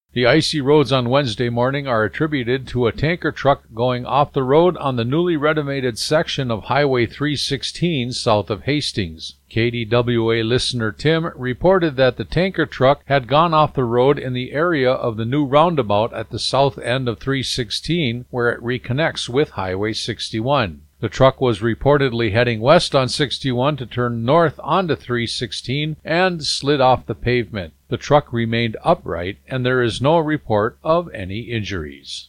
The icy roads on Wednesday morning are attributed to a tanker truck going off the road on the newly renovated section of Highway 316 south of Hastings. KDWA listener Tim reported that the tanker truck had gone off the road in the area of the new roundabout at the south end of 316, where it reconnects with Highway 61. The truck was reportedly heading west on 61 to turn north onto 316 and slid off the pavement. The truck remained upright, and there is no report of any injuries.